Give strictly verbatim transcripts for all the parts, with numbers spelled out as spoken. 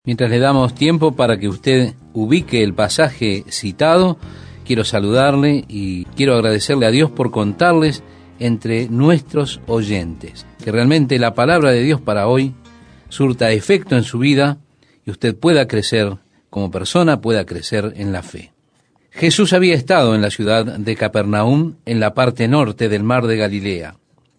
Mientras le damos tiempo para que usted ubique el pasaje citado, quiero saludarle y quiero agradecerle a Dios por contarles entre nuestros oyentes, que realmente la palabra de Dios para hoy surta efecto en su vida y usted pueda crecer como persona, pueda crecer en la fe. Jesús había estado en la ciudad de Capernaum, en la parte norte del mar de Galilea.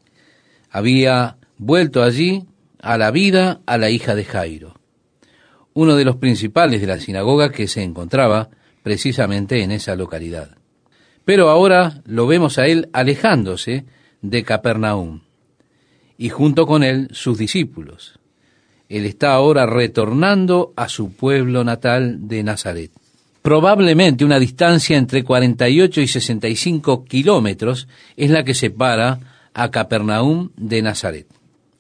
Había vuelto allí a la vida a la hija de Jairo, uno de los principales de la sinagoga que se encontraba precisamente en esa localidad. Pero ahora lo vemos a él alejándose de Capernaum, y junto con él sus discípulos. Él está ahora retornando a su pueblo natal de Nazaret. Probablemente una distancia entre cuarenta y ocho y sesenta y cinco kilómetros es la que separa a Capernaum de Nazaret.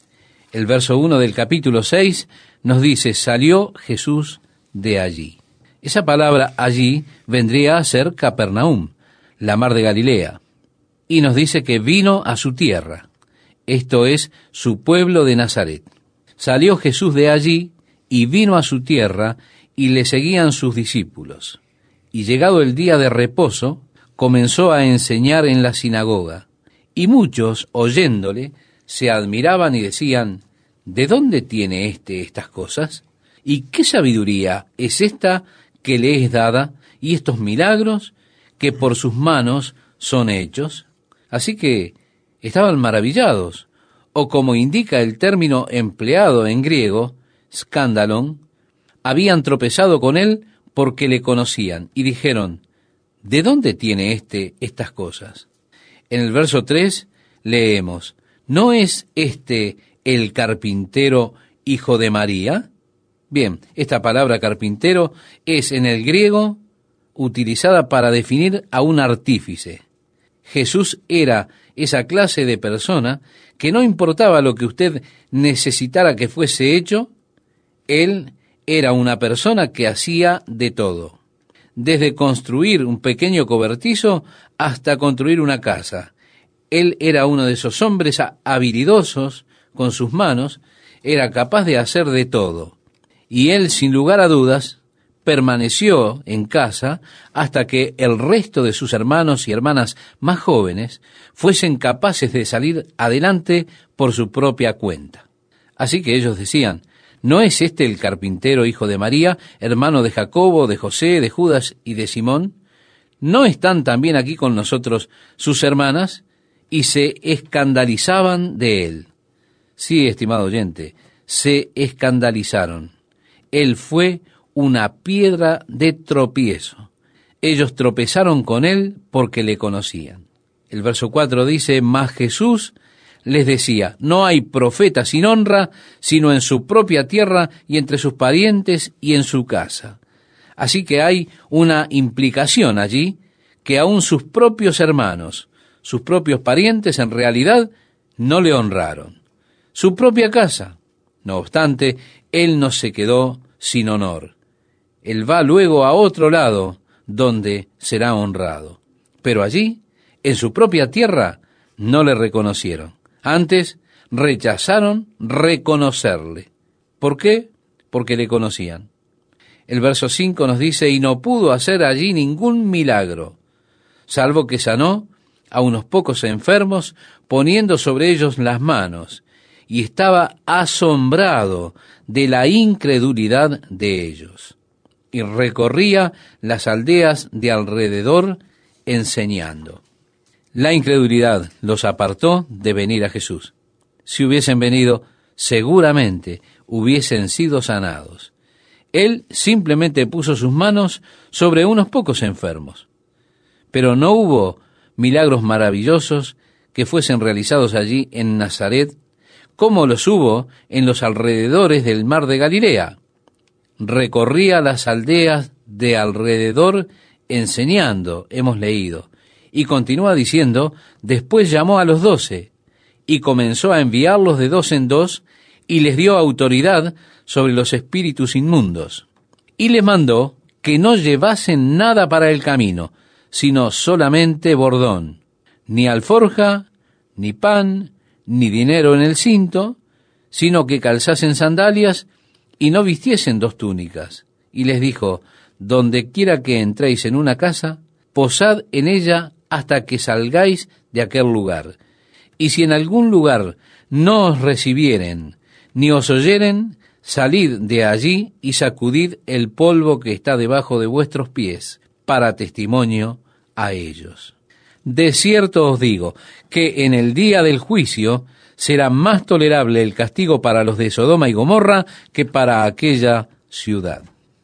El verso uno del capítulo seis nos dice, salió Jesús de allí. Esa palabra allí vendría a ser Capernaum, la mar de Galilea, y nos dice que vino a su tierra, esto es, su pueblo de Nazaret. Salió Jesús de allí y vino a su tierra y le seguían sus discípulos. Y llegado el día de reposo, comenzó a enseñar en la sinagoga, y muchos, oyéndole, se admiraban y decían, ¿de dónde tiene éste estas cosas? ¿Y qué sabiduría es esta que le es dada, y estos milagros que por sus manos son hechos? Así que estaban maravillados, o como indica el término empleado en griego, skandalon, habían tropezado con él porque le conocían, y dijeron, ¿de dónde tiene éste estas cosas? En el verso tres leemos, ¿no es este el carpintero hijo de María? Bien, esta palabra carpintero es en el griego utilizada para definir a un artífice. Jesús era esa clase de persona que no importaba lo que usted necesitara que fuese hecho, él era una persona que hacía de todo, desde construir un pequeño cobertizo hasta construir una casa. Él era uno de esos hombres habilidosos con sus manos, era capaz de hacer de todo. Y él, sin lugar a dudas, permaneció en casa hasta que el resto de sus hermanos y hermanas más jóvenes fuesen capaces de salir adelante por su propia cuenta. Así que ellos decían, ¿no es este el carpintero hijo de María, hermano de Jacobo, de José, de Judas y de Simón? ¿No están también aquí con nosotros sus hermanas? Y se escandalizaban de él. Sí, estimado oyente, se escandalizaron. Él fue una piedra de tropiezo. Ellos tropezaron con él porque le conocían. El verso cuatro dice, mas Jesús les decía, no hay profeta sin honra, sino en su propia tierra y entre sus parientes y en su casa. Así que hay una implicación allí que aún sus propios hermanos, sus propios parientes en realidad no le honraron. Su propia casa. No obstante, él no se quedó sin honor. Él va luego a otro lado donde será honrado. Pero allí, en su propia tierra, no le reconocieron. Antes, rechazaron reconocerle. ¿Por qué? Porque le conocían. El verso cinco nos dice, y no pudo hacer allí ningún milagro, salvo que sanó a unos pocos enfermos, poniendo sobre ellos las manos, y estaba asombrado de la incredulidad de ellos. Y recorría las aldeas de alrededor enseñando. La incredulidad los apartó de venir a Jesús. Si hubiesen venido, seguramente hubiesen sido sanados. Él simplemente puso sus manos sobre unos pocos enfermos. Pero no hubo milagros maravillosos que fuesen realizados allí en Nazaret, como los hubo en los alrededores del mar de Galilea. Recorría las aldeas de alrededor enseñando, hemos leído, y continúa diciendo, después llamó a los doce, y comenzó a enviarlos de dos en dos, y les dio autoridad sobre los espíritus inmundos. Y les mandó que no llevasen nada para el camino, sino solamente bordón, ni alforja, ni pan, ni dinero en el cinto, sino que calzasen sandalias y no vistiesen dos túnicas. Y les dijo, donde quiera que entréis en una casa, posad en ella hasta que salgáis de aquel lugar. Y si en algún lugar no os recibieren, ni os oyeren, salid de allí y sacudid el polvo que está debajo de vuestros pies, para testimonio a ellos. De cierto os digo, que en el día del juicio será más tolerable el castigo para los de Sodoma y Gomorra que para aquella ciudad.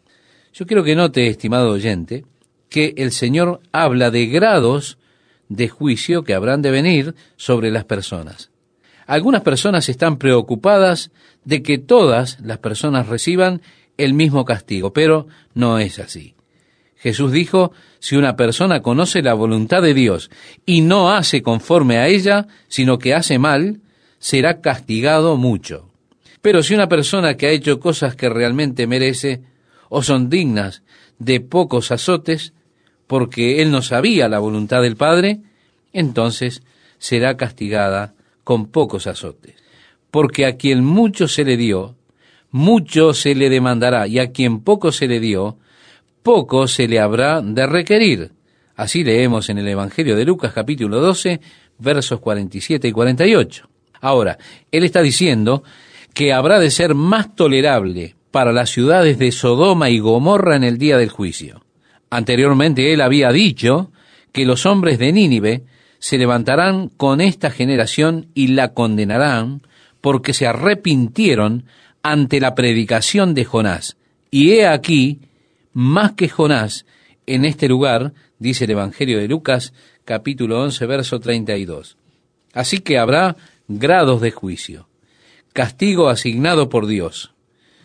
Yo quiero que note, estimado oyente, que el Señor habla de grados de juicio que habrán de venir sobre las personas. Algunas personas están preocupadas de que todas las personas reciban el mismo castigo, pero no es así. Jesús dijo, si una persona conoce la voluntad de Dios y no hace conforme a ella, sino que hace mal, será castigado mucho. Pero si una persona que ha hecho cosas que realmente merece o son dignas de pocos azotes, porque él no sabía la voluntad del Padre, entonces será castigada con pocos azotes. Porque a quien mucho se le dio, mucho se le demandará, y a quien poco se le dio, poco se le habrá de requerir. Así leemos en el Evangelio de Lucas, capítulo doce, versos cuarenta y siete y cuarenta y ocho. Ahora, él está diciendo que habrá de ser más tolerable para las ciudades de Sodoma y Gomorra en el día del juicio. Anteriormente él había dicho que los hombres de Nínive se levantarán con esta generación y la condenarán porque se arrepintieron ante la predicación de Jonás. Y he aquí, más que Jonás, en este lugar, dice el Evangelio de Lucas, capítulo once, verso treinta y dos. Así que habrá grados de juicio, castigo asignado por Dios.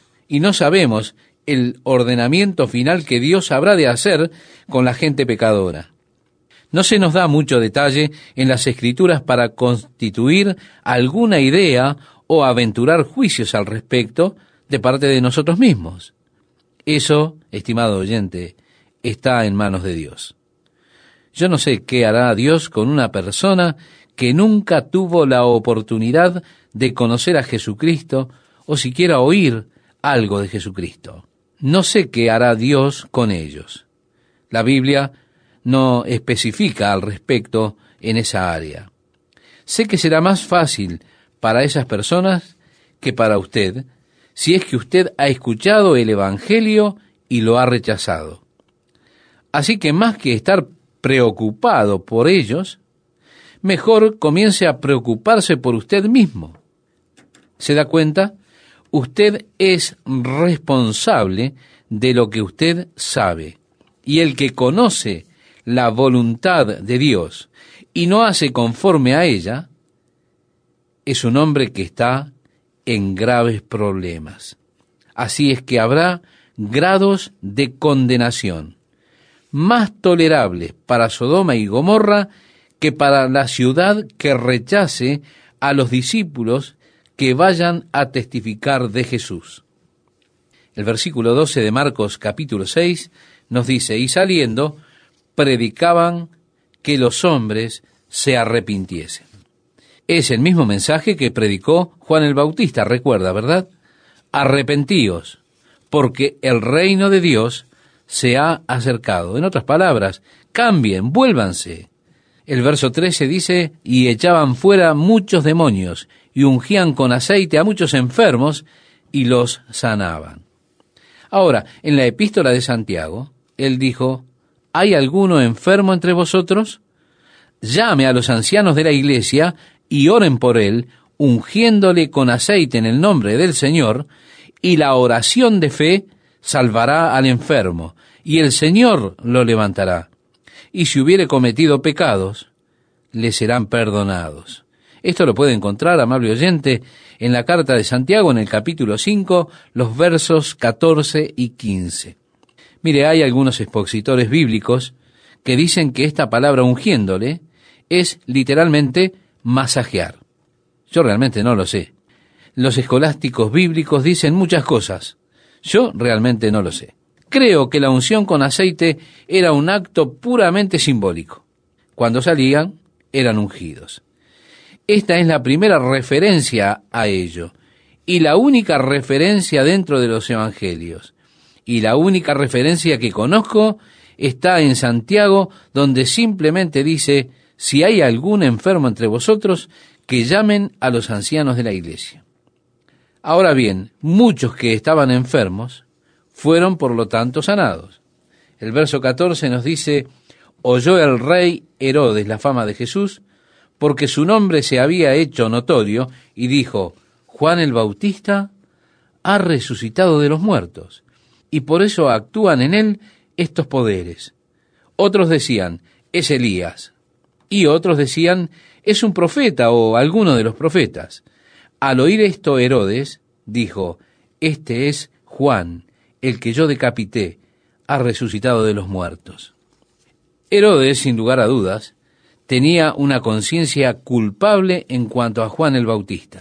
Y no sabemos el ordenamiento final que Dios habrá de hacer con la gente pecadora. No se nos da mucho detalle en las Escrituras para constituir alguna idea o aventurar juicios al respecto de parte de nosotros mismos. Eso, estimado oyente, está en manos de Dios. Yo no sé qué hará Dios con una persona que nunca tuvo la oportunidad de conocer a Jesucristo o siquiera oír algo de Jesucristo. No sé qué hará Dios con ellos. La Biblia no especifica al respecto en esa área. Sé que será más fácil para esas personas que para usted, si es que usted ha escuchado el Evangelio y lo ha rechazado. Así que más que estar preocupado por ellos, mejor comience a preocuparse por usted mismo. ¿Se da cuenta? Usted es responsable de lo que usted sabe. Y el que conoce la voluntad de Dios y no hace conforme a ella, es un hombre que está en graves problemas. Así es que habrá grados de condenación, más tolerables para Sodoma y Gomorra que para la ciudad que rechace a los discípulos que vayan a testificar de Jesús. El versículo doce de Marcos capítulo seis nos dice, y saliendo, predicaban que los hombres se arrepintiesen. Es el mismo mensaje que predicó Juan el Bautista, recuerda, ¿verdad? Arrepentíos, porque el reino de Dios se ha acercado. En otras palabras, cambien, vuélvanse. El verso trece dice, y echaban fuera muchos demonios, y ungían con aceite a muchos enfermos, y los sanaban. Ahora, en la epístola de Santiago, él dijo, ¿hay alguno enfermo entre vosotros? Llame a los ancianos de la iglesia, y oren por él, ungiéndole con aceite en el nombre del Señor, y la oración de fe salvará al enfermo, y el Señor lo levantará. Y si hubiere cometido pecados, le serán perdonados. Esto lo puede encontrar, amable oyente, en la carta de Santiago, en el capítulo cinco, los versos catorce y quince. Mire, hay algunos expositores bíblicos que dicen que esta palabra ungiéndole es literalmente masajear. Yo realmente no lo sé. Los escolásticos bíblicos dicen muchas cosas. Yo realmente no lo sé. Creo que la unción con aceite era un acto puramente simbólico. Cuando salían, eran ungidos. Esta es la primera referencia a ello, y la única referencia dentro de los evangelios. Y la única referencia que conozco está en Santiago, donde simplemente dice: si hay algún enfermo entre vosotros, que llamen a los ancianos de la iglesia. Ahora bien, muchos que estaban enfermos fueron por lo tanto sanados. El verso catorce nos dice: oyó el rey Herodes la fama de Jesús, porque su nombre se había hecho notorio, y dijo: Juan el Bautista ha resucitado de los muertos, y por eso actúan en él estos poderes. Otros decían: es Elías, y otros decían: es un profeta o alguno de los profetas. Al oír esto, Herodes dijo: este es Juan, el que yo decapité, ha resucitado de los muertos. Herodes, sin lugar a dudas, tenía una conciencia culpable en cuanto a Juan el Bautista.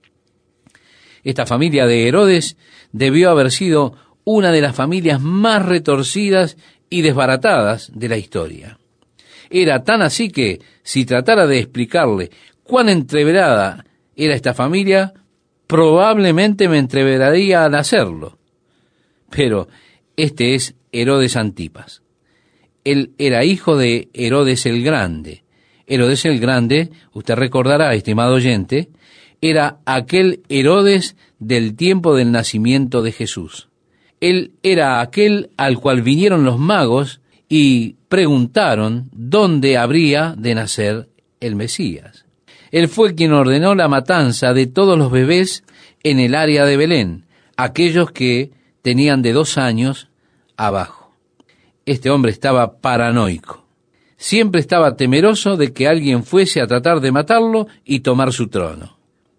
Esta familia de Herodes debió haber sido una de las familias más retorcidas y desbaratadas de la historia. Era tan así que, si tratara de explicarle cuán entreverada era esta familia, probablemente me entreveraría al hacerlo. Pero este es Herodes Antipas. Él era hijo de Herodes el Grande. Herodes el Grande, usted recordará, estimado oyente, era aquel Herodes del tiempo del nacimiento de Jesús. Él era aquel al cual vinieron los magos y preguntaron dónde habría de nacer el Mesías. Él fue quien ordenó la matanza de todos los bebés en el área de Belén, aquellos que tenían de dos años abajo. Este hombre estaba paranoico. Siempre estaba temeroso de que alguien fuese a tratar de matarlo y tomar su trono.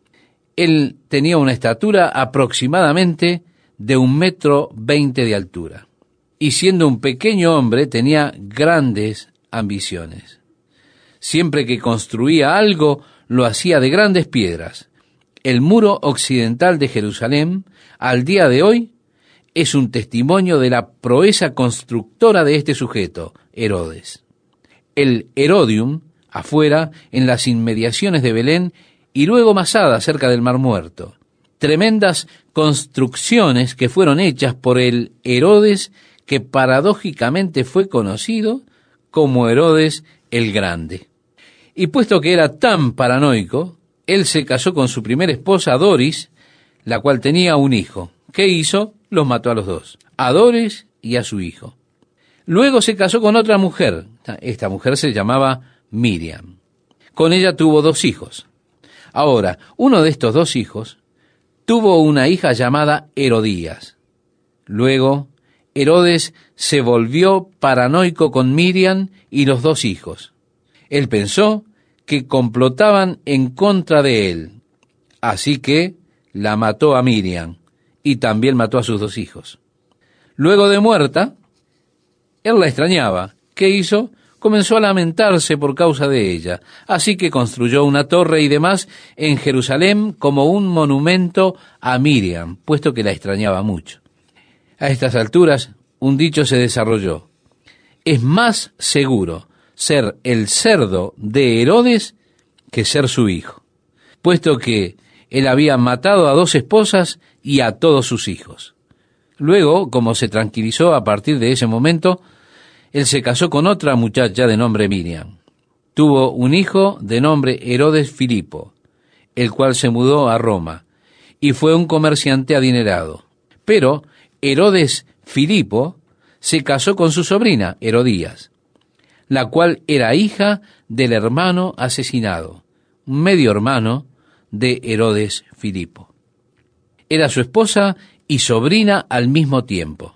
Él tenía una estatura aproximadamente de un metro veinte de altura, y siendo un pequeño hombre tenía grandes ambiciones. Siempre que construía algo, lo hacía de grandes piedras. El muro occidental de Jerusalén, al día de hoy, es un testimonio de la proeza constructora de este sujeto, Herodes. El Herodium, afuera, en las inmediaciones de Belén, y luego Masada, cerca del Mar Muerto. Tremendas construcciones que fueron hechas por el Herodes, que paradójicamente fue conocido como Herodes el Grande. Y puesto que era tan paranoico, él se casó con su primera esposa, Doris, la cual tenía un hijo. ¿Qué hizo? Los mató a los dos, a Doris y a su hijo. Luego se casó con otra mujer. Esta mujer se llamaba Miriam. Con ella tuvo dos hijos. Ahora, uno de estos dos hijos tuvo una hija llamada Herodías. Luego, Herodes se volvió paranoico con Miriam y los dos hijos. Él pensó que complotaban en contra de él, así que la mató a Miriam y también mató a sus dos hijos. Luego de muerta, él la extrañaba. ¿Qué hizo? Comenzó a lamentarse por causa de ella, así que construyó una torre y demás en Jerusalén como un monumento a Miriam, puesto que la extrañaba mucho. A estas alturas, un dicho se desarrolló: es más seguro ser el cerdo de Herodes que ser su hijo, puesto que él había matado a dos esposas y a todos sus hijos. Luego, como se tranquilizó a partir de ese momento, él se casó con otra muchacha de nombre Miriam. Tuvo un hijo de nombre Herodes Filipo, el cual se mudó a Roma, y fue un comerciante adinerado. Pero Herodes Filipo se casó con su sobrina, Herodías, la cual era hija del hermano asesinado, un medio hermano de Herodes Filipo. Era su esposa y sobrina al mismo tiempo.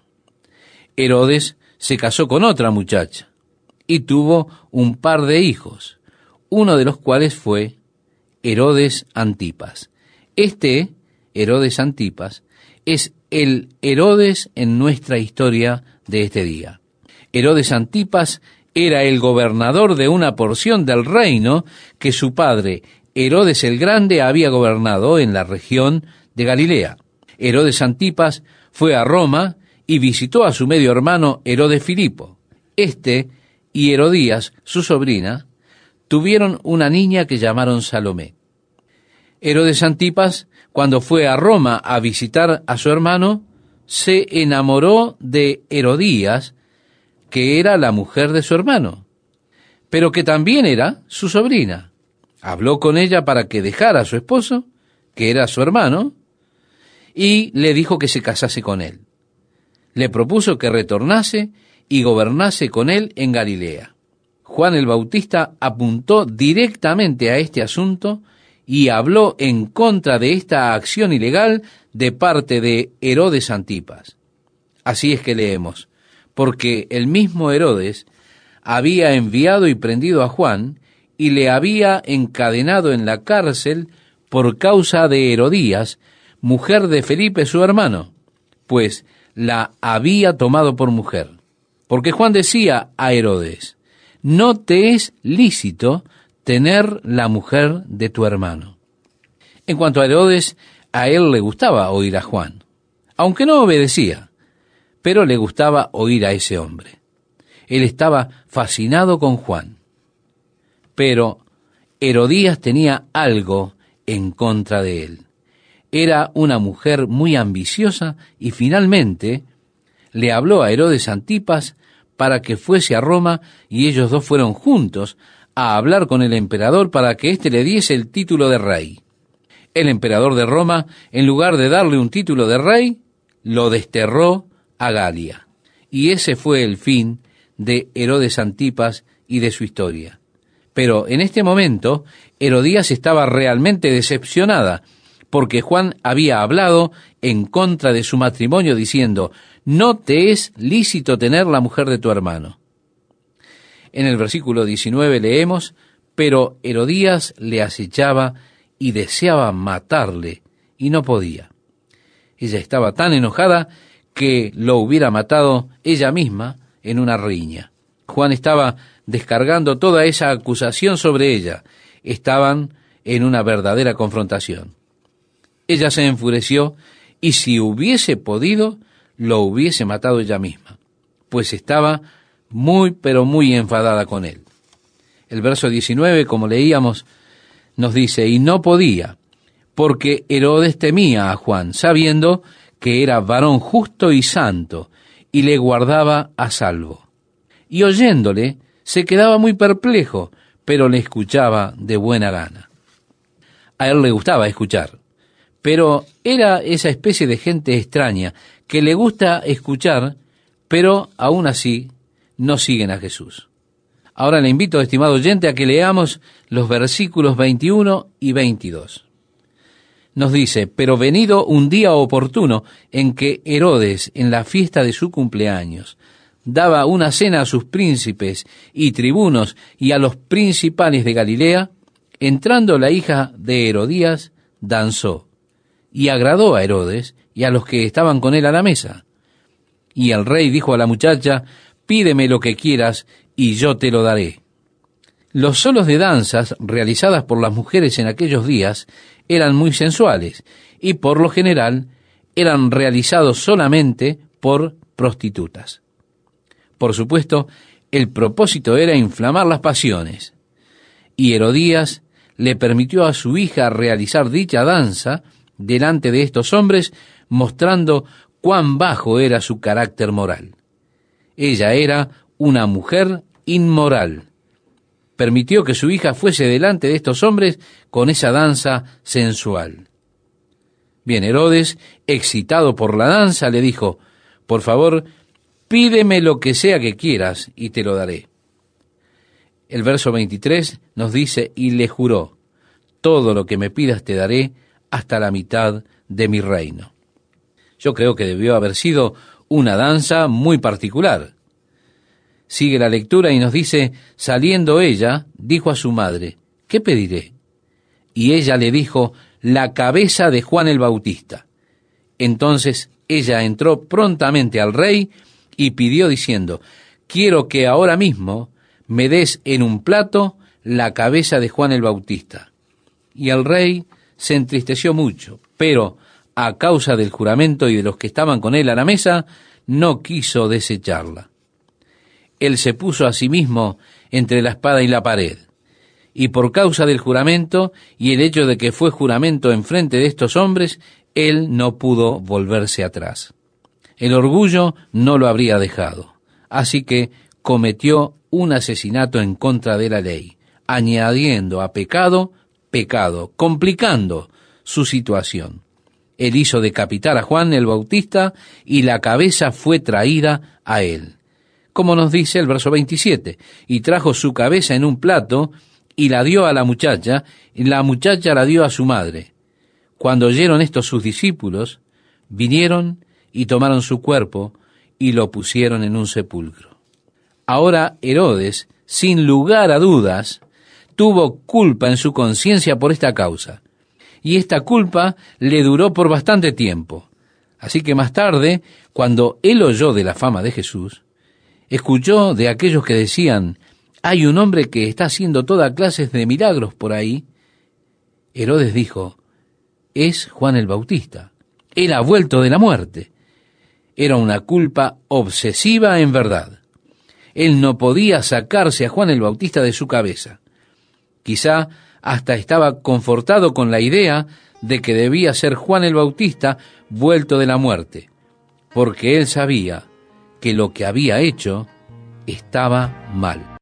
Herodes se casó con otra muchacha y tuvo un par de hijos, uno de los cuales fue Herodes Antipas. Este, Herodes Antipas, es el Herodes en nuestra historia de este día. Herodes Antipas era el gobernador de una porción del reino que su padre, Herodes el Grande, había gobernado en la región de Galilea. Herodes Antipas fue a Roma y visitó a su medio hermano Herodes Filipo. Este y Herodías, su sobrina, tuvieron una niña que llamaron Salomé. Herodes Antipas cuando fue a Roma a visitar a su hermano, se enamoró de Herodías, que era la mujer de su hermano, pero que también era su sobrina. Habló con ella para que dejara a su esposo, que era su hermano, y le dijo que se casase con él. Le propuso que retornase y gobernase con él en Galilea. Juan el Bautista apuntó directamente a este asunto y habló en contra de esta acción ilegal de parte de Herodes Antipas. Así es que leemos, porque el mismo Herodes había enviado y prendido a Juan y le había encadenado en la cárcel por causa de Herodías, mujer de Felipe su hermano, pues la había tomado por mujer. Porque Juan decía a Herodes, no te es lícito tener la mujer de tu hermano. En cuanto a Herodes, a él le gustaba oír a Juan, aunque no obedecía, pero le gustaba oír a ese hombre. Él estaba fascinado con Juan. Pero Herodías tenía algo en contra de él. Era una mujer muy ambiciosa y finalmente le habló a Herodes Antipas para que fuese a Roma y ellos dos fueron juntos a hablar con el emperador para que éste le diese el título de rey. El emperador de Roma, en lugar de darle un título de rey, lo desterró a Galia. Y ese fue el fin de Herodes Antipas y de su historia. Pero en este momento, Herodías estaba realmente decepcionada, porque Juan había hablado en contra de su matrimonio diciendo, no te es lícito tener la mujer de tu hermano. En el versículo diecinueve leemos, pero Herodías le acechaba y deseaba matarle, y no podía. Ella estaba tan enojada que lo hubiera matado ella misma en una riña. Juan estaba descargando toda esa acusación sobre ella. Estaban en una verdadera confrontación. Ella se enfureció y si hubiese podido, lo hubiese matado ella misma, pues estaba muy, pero muy enfadada con él. El verso diecinueve, como leíamos, nos dice, y no podía, porque Herodes temía a Juan, sabiendo que era varón justo y santo, y le guardaba a salvo. Y oyéndole, se quedaba muy perplejo, pero le escuchaba de buena gana. A él le gustaba escuchar, pero era esa especie de gente extraña que le gusta escuchar, pero aún así no siguen a Jesús. Ahora le invito, estimado oyente, a que leamos los versículos veintiuno y veintidós. Nos dice, pero venido un día oportuno en que Herodes, en la fiesta de su cumpleaños, daba una cena a sus príncipes y tribunos y a los principales de Galilea, entrando la hija de Herodías, danzó, y agradó a Herodes y a los que estaban con él a la mesa. Y el rey dijo a la muchacha, pídeme lo que quieras, y yo te lo daré. Los solos de danzas realizadas por las mujeres en aquellos días eran muy sensuales, y por lo general eran realizados solamente por prostitutas. Por supuesto, el propósito era inflamar las pasiones, y Herodías le permitió a su hija realizar dicha danza delante de estos hombres, mostrando cuán bajo era su carácter moral. Ella era una mujer inmoral. Permitió que su hija fuese delante de estos hombres con esa danza sensual. Bien, Herodes, excitado por la danza, le dijo, por favor, pídeme lo que sea que quieras y te lo daré. El verso veintitrés nos dice, y le juró, todo lo que me pidas te daré hasta la mitad de mi reino. Yo creo que debió haber sido una danza muy particular. Sigue la lectura y nos dice, saliendo ella, dijo a su madre, ¿qué pediré? Y ella le dijo, la cabeza de Juan el Bautista. Entonces ella entró prontamente al rey y pidió diciendo, quiero que ahora mismo me des en un plato la cabeza de Juan el Bautista. Y el rey se entristeció mucho, pero a causa del juramento y de los que estaban con él a la mesa, no quiso desecharla. Él se puso a sí mismo entre la espada y la pared, y por causa del juramento y el hecho de que fue juramento en frente de estos hombres, él no pudo volverse atrás. El orgullo no lo habría dejado, así que cometió un asesinato en contra de la ley, añadiendo a pecado, pecado, complicando su situación. Él hizo decapitar a Juan el Bautista y la cabeza fue traída a él. Como nos dice el verso veintisiete, y trajo su cabeza en un plato y la dio a la muchacha, y la muchacha la dio a su madre. Cuando oyeron esto sus discípulos, vinieron y tomaron su cuerpo y lo pusieron en un sepulcro. Ahora Herodes, sin lugar a dudas, tuvo culpa en su conciencia por esta causa, y esta culpa le duró por bastante tiempo. Así que más tarde, cuando él oyó de la fama de Jesús, escuchó de aquellos que decían, hay un hombre que está haciendo toda clase de milagros por ahí. Herodes dijo, es Juan el Bautista. Él ha vuelto de la muerte. Era una culpa obsesiva en verdad. Él no podía sacarse a Juan el Bautista de su cabeza. Quizá hasta estaba confortado con la idea de que debía ser Juan el Bautista vuelto de la muerte, porque él sabía que lo que había hecho estaba mal.